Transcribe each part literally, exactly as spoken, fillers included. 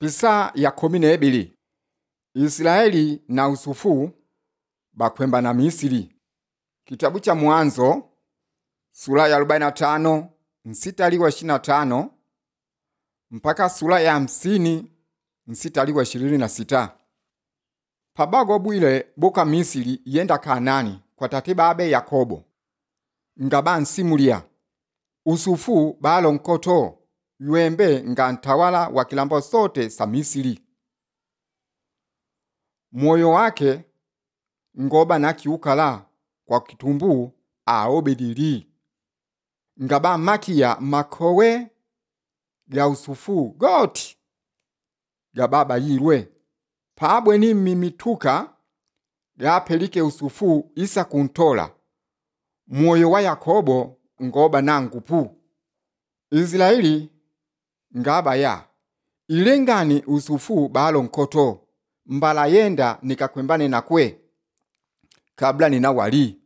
Pisa ya kumi na ebili. Israeli na Usufu bakwemba na Misiri. Kitabu cha Mwanzo sura ya arobaini na tano mstari wa ishirini na tano mpaka sura ya hamsini mstari wa ishirini na sita. Pabago bwile boka Misiri yenda Kanani kwa tate babe Yakobo. Ngaba nsimulia. Usufu balo nkoto yuembe nga ntawala wa kilambo sote sa Misiri. Moyo wake ngoba na kiukala kwa kitumbu aobedili. Ngaba makia makowe ya Usufu goti gababa yirwe. Pabwe ni mimituka ya pelike Usufu isa kuntola. Moyo wa Yakobo ngoba na ngupu. Israeli ngaba ya ilengani Usufu balo nkoto mbala yenda nikakwembane na kwe kabla nina wali.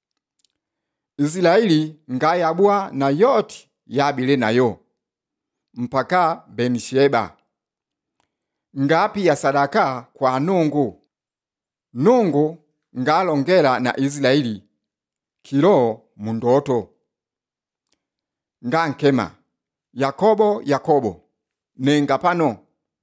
Israeli ngayabwa na yoti yabile nayo mpaka Benisheba. Ngapi ya sadaka kwa nungu. Nungu ngalongela na Israeli kilo mundoto. Ngankema Yakobo Yakobo nenga pano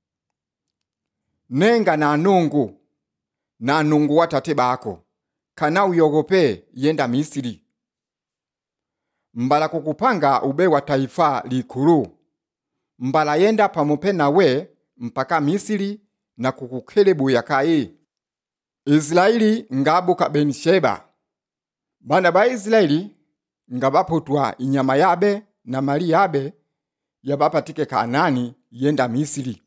nenga na nungu na nungu watate bako kana uyogope yenda Misiri mbala kukupanga ube wa taifa likuru mbala yenda pamope na we mpaka Misiri na kukukelebu yakai. Israeli ngabuka Benisheba. Bana ba Israeli ngabapotwa inyama yabe na mali yabe yabapatike Kanani yenda Misiri.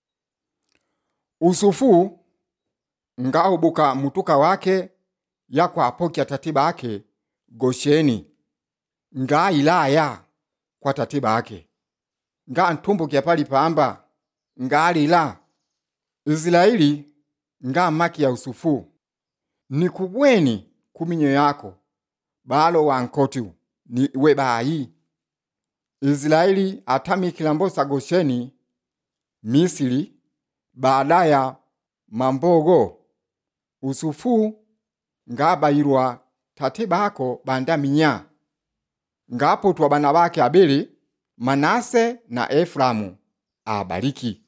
Usufu ngaubuka mutuka wake yakwa apokia tatiba ake Gosheni. Nga ilaya kwa tatiba ake. Nga ntumbu kia pali pamba. Nga alila. Israeli nga maki ya Usufu. Ni kubweni kuminyo yako. Balo wa nkotu ni webayi. Israeli atami kilambosa Gosheni Misiri baadaya mambogo. Usufu ngaba irwa tatiba hako bandaminya. Ngapo tuwa banabake abili Manase na Eframu abariki.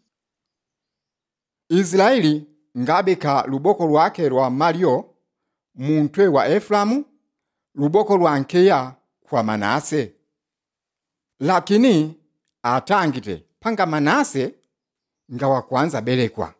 Israeli ngabeka luboko lwake lwa Mario muntwe wa Eframu luboko lwa nkeya kwa Manase. Lakini atangite panga Manase nga wa kwanza belekwa.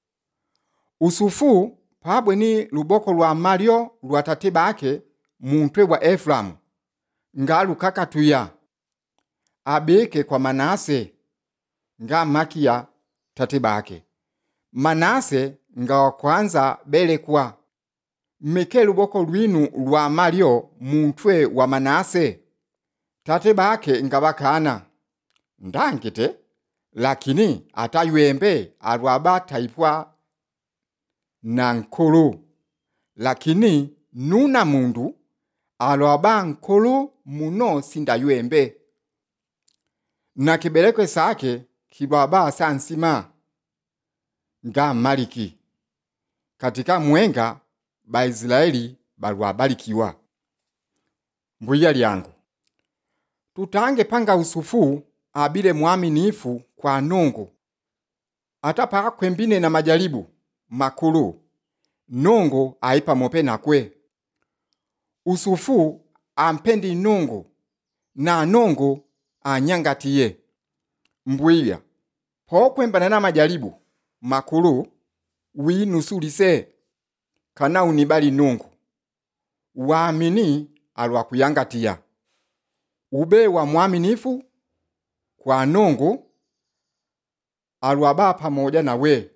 Usufu pabwe ni luboko lwa Mario lwa tatiba ake muntwe wa Eframu nga lukakatuya abeke kwa Manase nga makia tatiba ake. Manase nga wa kwanza belekwa. Meke luboko lwinu lwa Mario muntwe wa Manase tatiba ake nga bakana. Ndangite lakini atayuembe alwaba taipwa na nkulu. Lakini nuna mundu alwaba nkulu muno sindayuembe. Na kibelekwe sake kibaba sansima nga maliki. Katika mwenga ba Israeli balwabalikiwa. Mbuya liangu. Tutange panga Usufu abile mwaminifu kwa nungu. Atapa kwembine na majaribu makulu. Nungu aipa mope na kwe. Usufu ampendi nungu na nungu anyangatiye. Mbuya. Po kwembana na majaribu makulu winusulise kana unibali nungu. Waamini alwa kuyangatiya. Ube wa mwaminifu kwa nungu alwaba pamoja na we.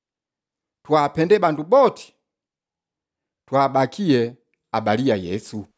Tuapende bandu boti. Tuabakie abalia Yesu.